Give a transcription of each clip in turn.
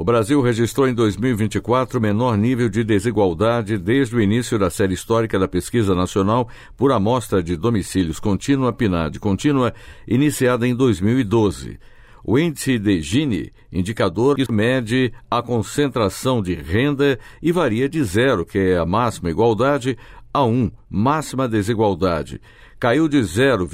O Brasil registrou em 2024 o menor nível de desigualdade desde o início da série histórica da Pesquisa Nacional por Amostra de Domicílios Contínua, PNAD Contínua, iniciada em 2012. O índice de Gini, indicador que mede a concentração de renda e varia de 0, que é a máxima igualdade, a 1, máxima desigualdade. Caiu de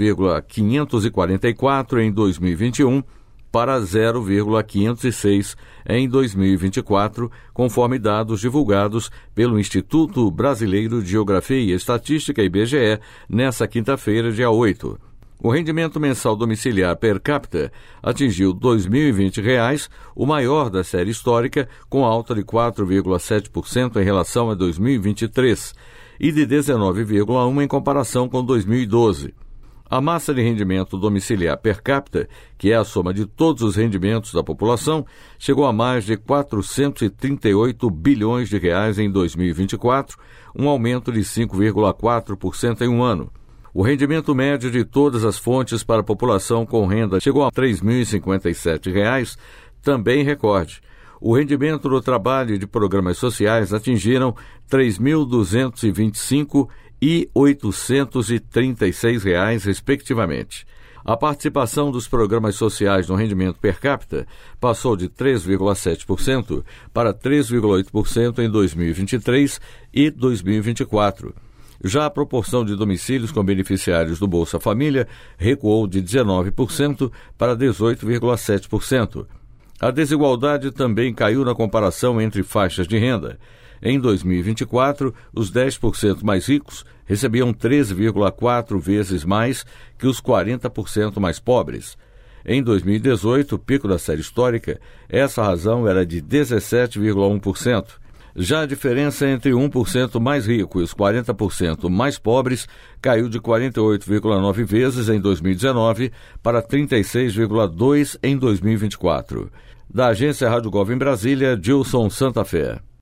0,544 em 2021 para 0,506 em 2024, conforme dados divulgados pelo Instituto Brasileiro de Geografia e Estatística, IBGE, nesta quinta-feira, dia 8. O rendimento mensal domiciliar per capita atingiu R$ 2.020, o maior da série histórica, com alta de 4,7% em relação a 2023 e de 19,1% em comparação com 2012. A massa de rendimento domiciliar per capita, que é a soma de todos os rendimentos da população, chegou a mais de 438 bilhões de reais em 2024, um aumento de 5,4% em um ano. O rendimento médio de todas as fontes para a população com renda chegou a R$ 3.057, também recorde. O rendimento do trabalho e de programas sociais atingiram R$ 3.225 e R$ 836, respectivamente. A participação dos programas sociais no rendimento per capita passou de 3,7% para 3,8% em 2023 e 2024. Já a proporção de domicílios com beneficiários do Bolsa Família recuou de 19% para 18,7%. A desigualdade também caiu na comparação entre faixas de renda. Em 2024, os 10% mais ricos recebiam 13,4 vezes mais que os 40% mais pobres. Em 2018, o pico da série histórica, essa razão era de 17,1%. Já a diferença entre 1% mais rico e os 40% mais pobres caiu de 48,9 vezes em 2019 para 36,2 em 2024. Da agência Rádio Gov em Brasília, Gilson Santa Fé.